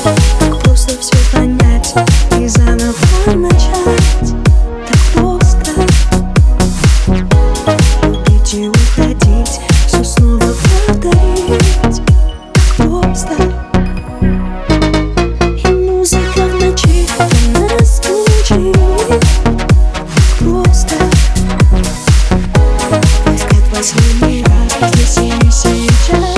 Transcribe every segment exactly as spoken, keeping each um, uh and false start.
Так просто все понять и заново начать. Так просто любить и уходить, все снова повторить. Так просто. И музыка в ночи нас учит. Так просто. Взгляд последний раз здесь и сейчас.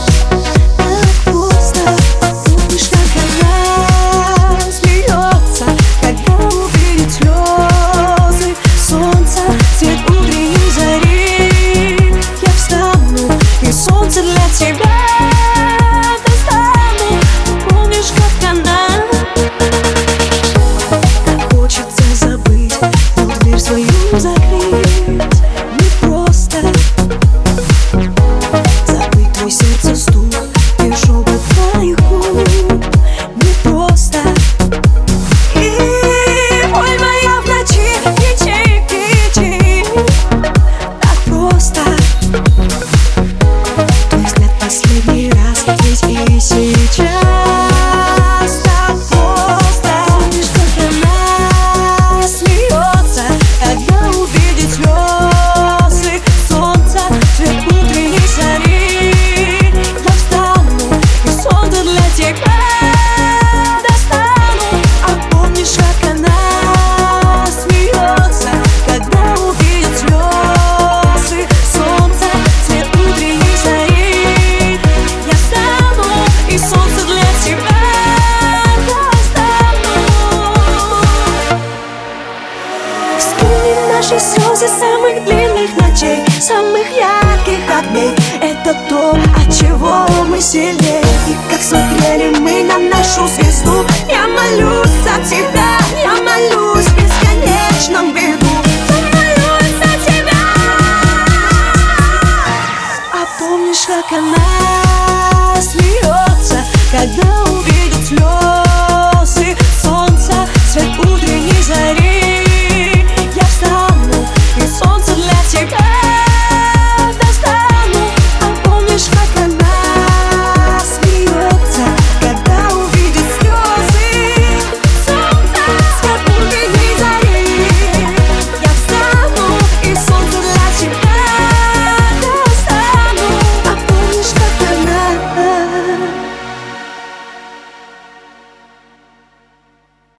Сердце стук и шепот твоих губ. Не просто. И боль моя в ночи кричит, кричит. Так просто. Твой взгляд последний раз здесь и сейчас. Так просто. Помнишь, как она смеется, когда увидит слезы солнца, цвет утренней зари. Наши слезы самых длинных ночей, самых ярких огней. Это то, от чего мы сильнее. И как смотрели мы на нашу звезду. Я молюсь за тебя, я молюсь в бесконечном беду. Я молюсь за тебя. А помнишь, как она смеется, когда увидит слезы?